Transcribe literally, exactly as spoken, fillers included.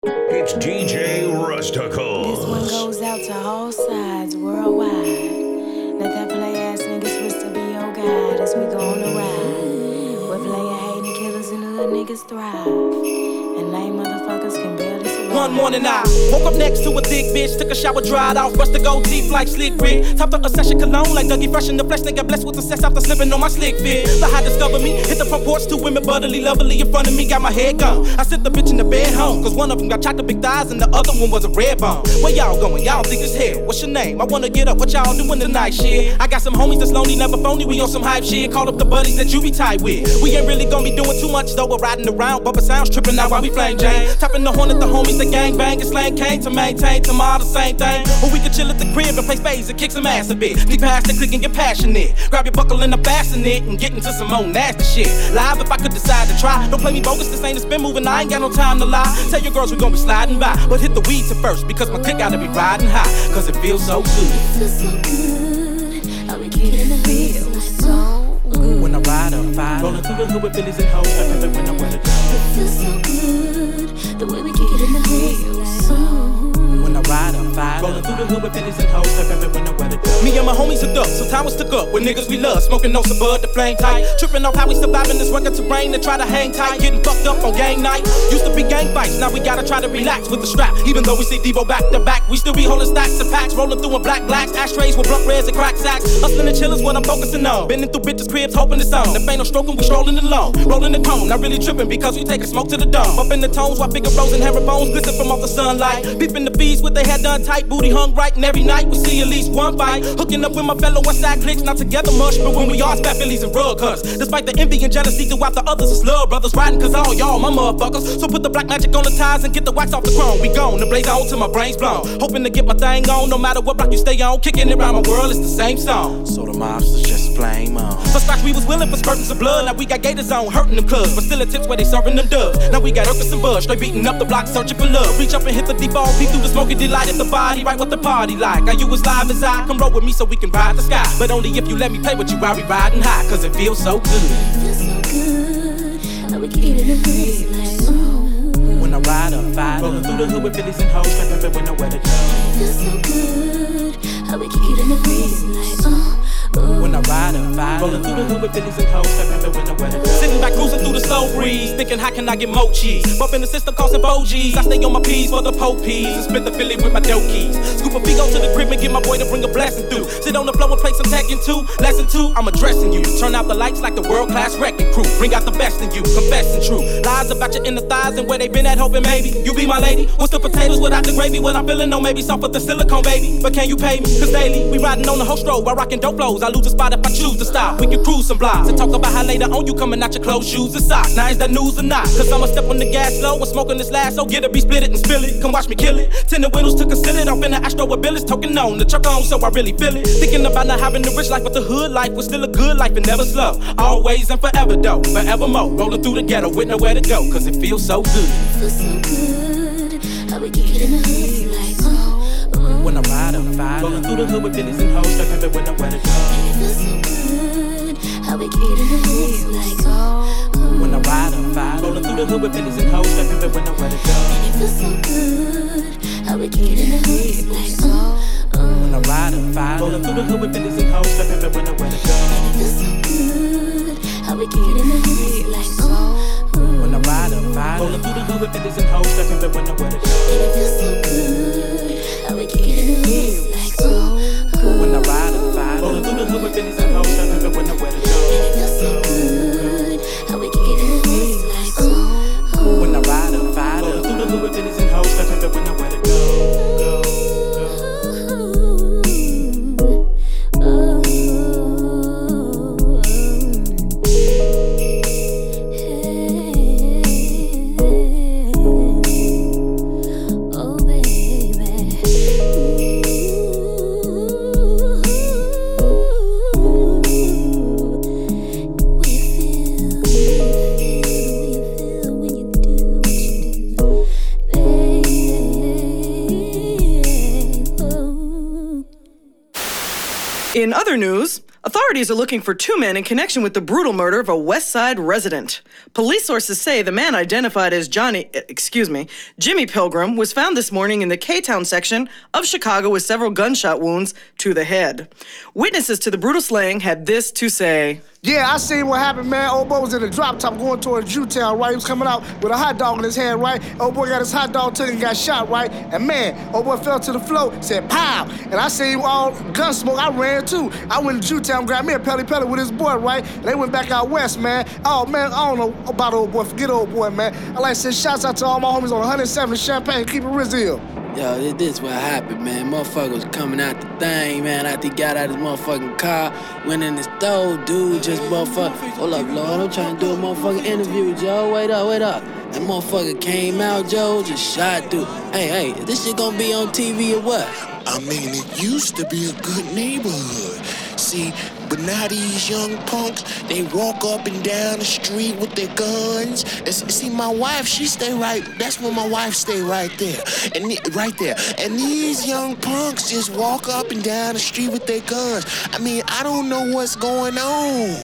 It's D J Rusticles. This one goes out to all sides worldwide. Let that play ass nigga switch to be your guide as we go on the ride. Where player hating killers and hood niggas thrive. And lame motherfuckers can barely survive. One morning I woke up next to a thick bitch, took a shower, dried off, brushed the gold teeth like Slick Rick. Topped up a session cologne like Dougie Fresh in the flesh, nigga blessed with success after slipping on my slick fit. The high discovered me, hit the front porch, two women bubbly, lovely in front of me, got my head gone. I sent the bitch in the bed home, cause one of them got chocolate big thighs and the other one was a red bone. Where y'all going? Y'all think it's hell? What's your name? I wanna get up, what y'all doing tonight, shit? I got some homies that's lonely, never phony, we on some hype shit. Call up the buddies that you be tight with. We ain't really gonna be doing too much though, we're riding around, bumper sounds tripping out while we flame Jane. Tapping the horn at the homies, the gang bang and slang came to maintain tomorrow the same thing. Or we could chill at the crib and play spades and kick some ass a bit. Sneak past the click and get passionate. Grab your buckle and I'm fasten it and get into some more nasty shit. Live if I could decide to try. Don't play me bogus, this ain't a spin moving, I ain't got no time to lie. Tell your girls we gon' be sliding by, but hit the weeds at first because my click gotta be riding high. Cause it feels so good. It feels so good. How we kick it in the feel so good. When I ride up fire, rolling through the hood with Billies and hoes, I feel it when I wear the clothes. It feels so good. The way we kick it in the feel so good. When I ride up fire, rolling through the hood with Billies and hoes, I feel it when I wear the clothes. Me and my homies hooked up, so time was stuck up with niggas we love, smoking no bud, the flame tight, tripping off how we surviving this rugged terrain and try to hang tight, getting fucked up on gang night. Used to be gang fights, now we gotta try to relax with the strap. Even though we see Devo back to back, we still be holding stacks of packs, rolling through in black blacks, ashtrays with blunt reds and crack sacks. Hustling and chillin' is what I'm focusing on. Bending through bitches' cribs, hoping it's on. If ain't no stroking, we strolling along, rolling the cone. Not really tripping because we taking smoke to the dome. Up in the tones while Figaro's and herringbones glisten from off the sunlight. Beeping the bees with their head done tight, booty hung right, and every night we see at least one fight. Hooking up with my fellow Westside clicks, not together much, but when we all spat Phillies and rug cuts. Despite the envy and jealousy throughout the others, it's love brothers riding cause all y'all my motherfuckers. So put the black magic on the ties and get the wax off the chrome. We gone, the blaze on till my brain's blown. Hoping to get my thing on, no matter what block you stay on. Kicking it around my world, it's the same song. So the mobsters just flame on. For scratch we was willing for spurtings of blood, now we got gators on, hurting them clubs. But still at tips where they serving them dubs. Now we got Urkus and Buzz, straight beating up the block, searching for love. Reach up and hit the deep ball, peek through the smoky delight at the body, right what the party like. Are you as live as I? Come roll with me so we can ride the sky. But only if you let me play with you while we riding high, cause it feels so good. It feels so good. How we kick it in the feel so good. When I ride up fire, rolling through the hood with Billies and hoes, trapping when I wear the clothes. It feels so good. How we kick it in the feel so good. When I ride up fire, rolling through the hood with Billies and hoes, trapping when I wear the clothes. Sitting back cruising through the slow breeze, thinking how can I get more cheese? Bump in the system costing four G's. I stay on my P's for the po peas and split the Philly with my dope keys. Scoop a Figo to the crib and get my boy to bring a blessing through. Sit on the floor and play some Tekken two. Lesson two, I'm addressing you. Turn out the lights like the world class wrecking crew. Bring out the best in you, confessing true. Lies about your inner thighs and where they been at, hoping maybe you be my lady. What's the potatoes without the gravy? What I'm feeling, no maybe soft with the silicone, baby. But can you pay me? Cause daily we riding on the whole stroll while rocking dope flows. I lose a spot if I choose to stop. We can cruise some blocks and talk about how later on you coming out your clothes, shoes, and socks. Now is that news or not? Cause I'ma step on the gas slow and smoking this last, so get it, be split it and spill it. Come watch me kill it. Tinted windows to conceal it. Off in the Astro with Billis, token on the truck on, so I really feel it. Thinking about not having the rich life, but the hood life was still a good life and never slow. Always and forever though, forevermore. Rolling through the ghetto with nowhere to go, cause it feels so good. It feels so good. How we kick it in the hood like so good. When I ride up fire, rolling through the hood with Billies and hoes, trapping when I wear the clothes. It feels so good. How we kick it in the hood like so good. When I ride up fire, rolling through the hood with Billies and hoes, trapping when I wear the clothes. It feels so good. How we kick it in the hood like so good. When I ride up fire, rolling through the hood with Billies and hoes, trapping when I wear the clothes. It feels so good. How we kick it in the hood like so good. When I ride up fire, rolling through the hood with Billies and hoes, trapping when I wear the clothes. It feels so good. How we kick it in the hood like so good. When I ride up fire, rolling through the hood with Billies and hoes, trapping when I wear the clothes. It feels so good. How we kick it in the hood like so good. When I ride up fire, rolling through the hood with Billies and hoes, trapping when I wear the clothes. In other news, Authorities are looking for two men in connection with the brutal murder of a West Side resident. Police sources say the man identified as Johnny, excuse me, Jimmy Pilgrim was found this morning in the K-Town section of Chicago with several gunshot wounds to the head. Witnesses to the brutal slaying had this to say. Yeah, I seen what happened, man. Old boy was in a drop top going towards Jewtown, right? He was coming out with a hot dog in his hand, right? Old boy got his hot dog took and got shot, right? And man, old boy fell to the floor, said pow! And I seen all gun smoke, I ran too. I went to Jewtown, grabbed me a Pelly Pelly with his boy, right? And they went back out west, man. Oh man, I don't know about old boy, forget old boy, man. I like to say shouts out to all my homies on one hundred seven Champagne, keep it real. Yo, this what happened, man. Motherfucker was coming out the thing, man. After he got out his motherfucking car, went in the store, dude just motherfucker. Hold up, Lord, I'm trying to do a motherfucking interview, Joe. Wait up, wait up. That motherfucker came out, Joe, just shot dude. Hey, hey, is this shit gonna be on T V or what? I mean, it used to be a good neighborhood. See, but now these young punks, they walk up and down the street with their guns. And see, my wife, she stay right, that's where my wife stay right there. And right there. And these young punks just walk up and down the street with their guns. I mean, I don't know what's going on.